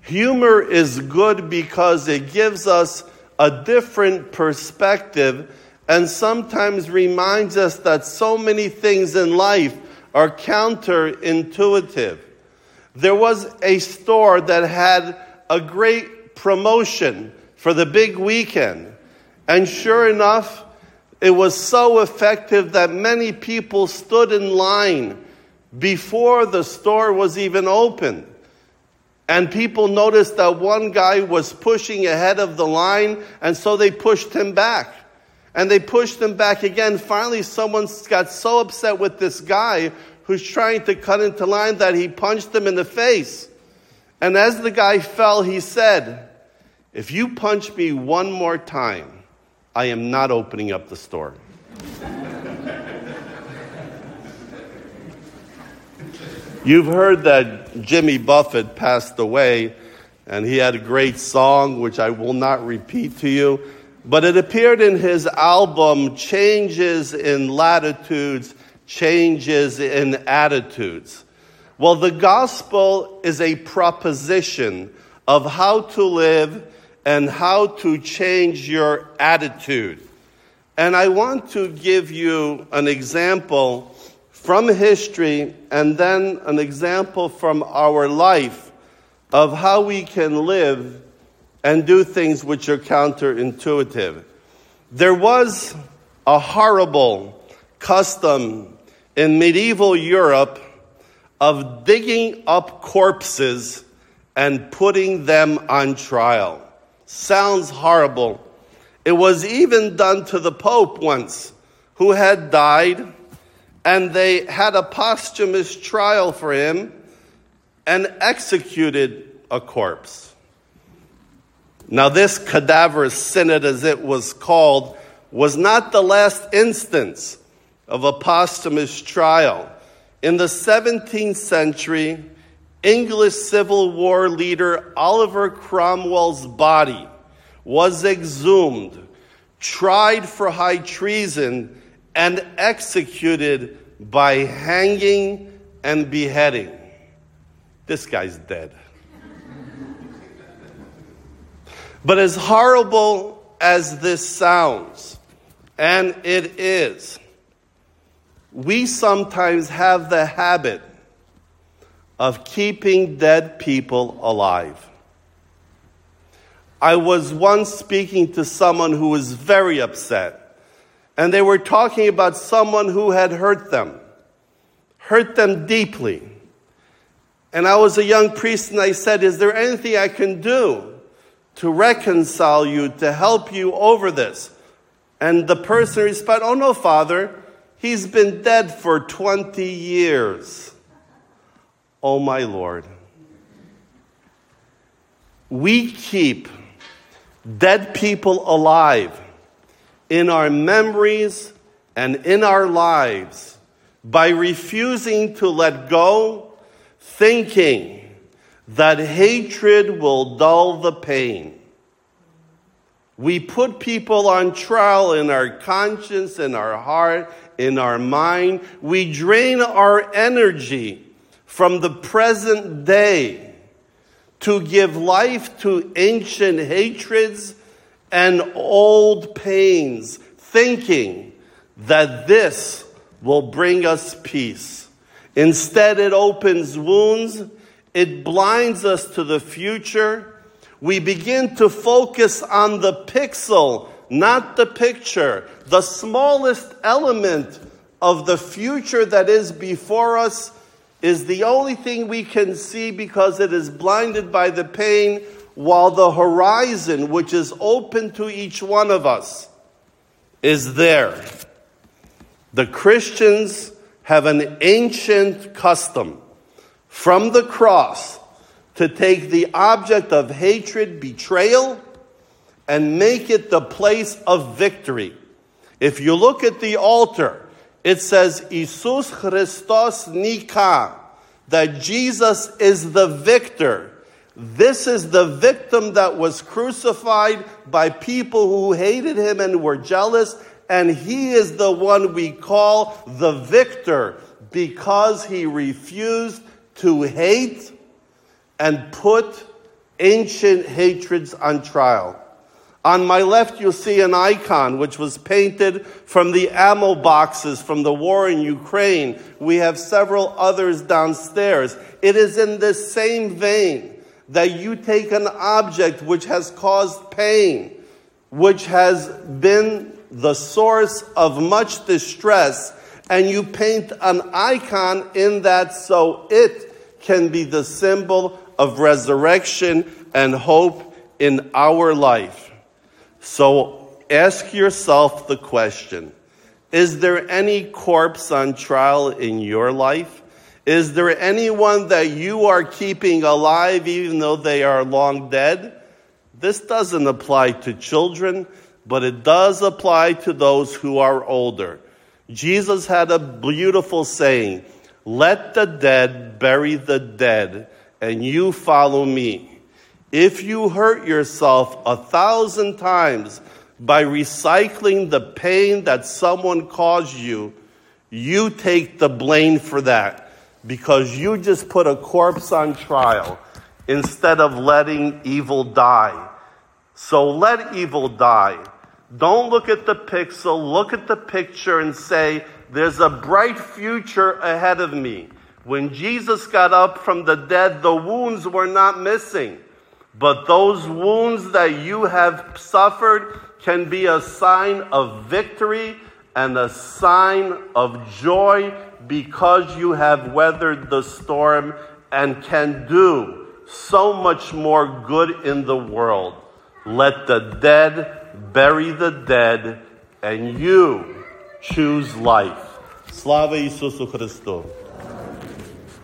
Humor is good because it gives us a different perspective and sometimes reminds us that so many things in life are counterintuitive. There was a store that had a great promotion for the big weekend. And sure enough, it was so effective that many people stood in line before the store was even open. And people noticed that one guy was pushing ahead of the line, and so they pushed him back. And they pushed him back again. Finally, someone got so upset with this guy who's trying to cut into line that he punched him in the face. And as the guy fell, he said, "If you punch me one more time, I am not opening up the store." You've heard that Jimmy Buffett passed away, and he had a great song, which I will not repeat to you, but it appeared in his album, Changes in Latitudes, Changes in Attitudes. Well, the gospel is a proposition of how to live and how to change your attitude. And I want to give you an example from history and then an example from our life of how we can live and do things which are counterintuitive. There was a horrible custom in medieval Europe of digging up corpses and putting them on trial. Sounds horrible. It was even done to the Pope once, who had died, and they had a posthumous trial for him and executed a corpse. Now, this cadaverous synod, as it was called, was not the last instance of a posthumous trial. In the 17th century, English Civil War leader Oliver Cromwell's body was exhumed, tried for high treason, and executed by hanging and beheading. This guy's dead. But as horrible as this sounds, and it is, we sometimes have the habit of keeping dead people alive. I was once speaking to someone who was very upset, and they were talking about someone who had hurt them deeply. And I was a young priest, and I said, "Is there anything I can do to reconcile you, to help you over this?" And the person responded, "Oh no, Father, he's been dead for 20 years. Oh my Lord. We keep dead people alive in our memories and in our lives by refusing to let go, thinking that hatred will dull the pain. We put people on trial in our conscience, in our heart, in our mind. We drain our energy from the present day to give life to ancient hatreds and old pains, thinking that this will bring us peace. Instead, it opens wounds. It blinds us to the future. We begin to focus on the pixel, not the picture. The smallest element of the future that is before us is the only thing we can see because it is blinded by the pain, while the horizon, which is open to each one of us, is there. The Christians have an ancient custom from the cross to take the object of hatred, betrayal, and make it the place of victory. If you look at the altar, it says, Jesus Christos Nika, that Jesus is the victor. This is the victim that was crucified by people who hated him and were jealous, and he is the one we call the victor because he refused to hate and put ancient hatreds on trial. On my left, you'll see an icon which was painted from the ammo boxes from the war in Ukraine. We have several others downstairs. It is in this same vein that you take an object which has caused pain, which has been the source of much distress, and you paint an icon in that so it can be the symbol of resurrection and hope in our life. So ask yourself the question, is there any corpse on trial in your life? Is there anyone that you are keeping alive even though they are long dead? This doesn't apply to children, but it does apply to those who are older. Jesus had a beautiful saying, "Let the dead bury the dead, and you follow me." If you hurt yourself 1,000 times by recycling the pain that someone caused you, you take the blame for that because you just put a corpse on trial instead of letting evil die. So let evil die. Don't look at the pixel, look at the picture and say, there's a bright future ahead of me. When Jesus got up from the dead, the wounds were not missing. But those wounds that you have suffered can be a sign of victory and a sign of joy because you have weathered the storm and can do so much more good in the world. Let the dead bury the dead, and you choose life. Slava Isusu Christu.